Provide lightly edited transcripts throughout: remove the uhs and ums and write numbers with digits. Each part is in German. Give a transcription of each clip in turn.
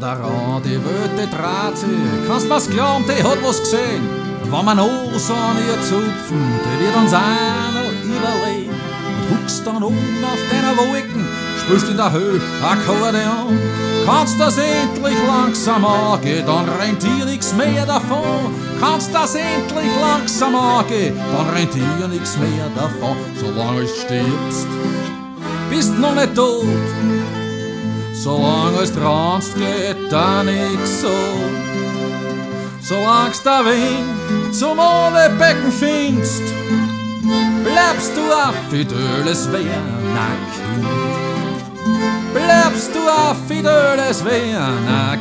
Restaurant, die Wöte dreht sich. Kannst mir's glauben, die hat was gesehen. Wenn man Nase an ihr zupfen, die wird uns auch noch überlegen. Und huckst dann unten auf deiner Wolken, spielst in der Höhe Akkordeon. Kannst das endlich langsam angehen, dann rennt dir nix mehr davon. Kannst das endlich langsam angehen, dann rennt dir nix mehr davon. Solange du stirbst, bist noch nicht tot. Solange es transt, geht da nix so. Solange der Wind zum Oberbecken findest, bleibst du affidel, es wär ein Kind. Bleibst du affidel, es wär ein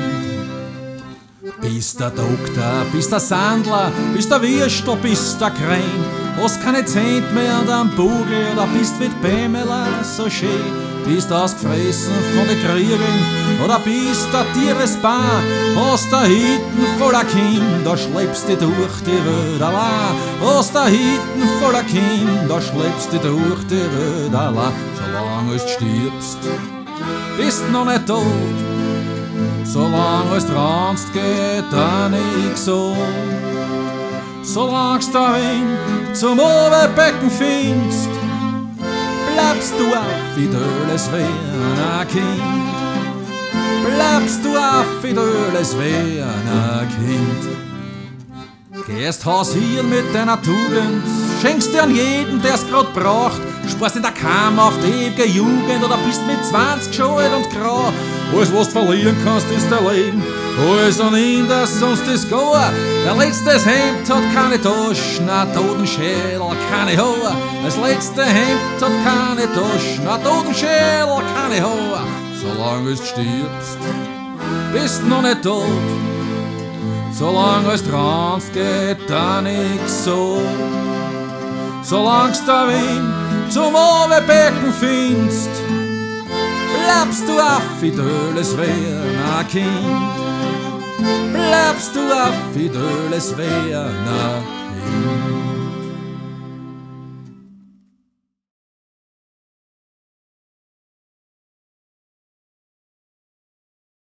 Kind. Bist der Doktor, bist der Sandler, bist der Würstel, bist der Krähen. Hast keine Zent mehr an deinem Bugel, oder bist wie Pamela so schön. Bist ausgefressen von den Kriegen, oder bist der Tieresbahn. Hast der Hitten voller Kind, da schleppst du durch die Welt allein. Hast der Hitten voller Kind, da schleppst du durch die Welt allein. Solange du stirbst, bist noch nicht tot. Solange du transt, geht da nix so. Solange der Wind zum Oberbecken findest, bleibst du affidel, es wär ein Kind. Bleibst du affidel, es wär ein Kind. Gehst hausieren mit deiner Tugend, schenkst dir an jeden, der's grad braucht. Sparst in der Kammer auf die ewige Jugend, oder bist mit 20 schon alt und grau. Alles, was du verlieren kannst, ist dein Leben. Alles an ihn, das sonst ist gar. Der letzte Hemd hat keine Taschen, ein Totenschädel, keine Haare. Das letzte Hemd hat keine Taschen, ein Totenschädel, keine Haare. Solange du stirbst, bist noch nicht tot. Solange du transt, geht da nix so. Solange der Wind zum Oberbecken findest, bleibst du affidel, es wär ein Kind. Bleibst du affidel, es wär ein Kind.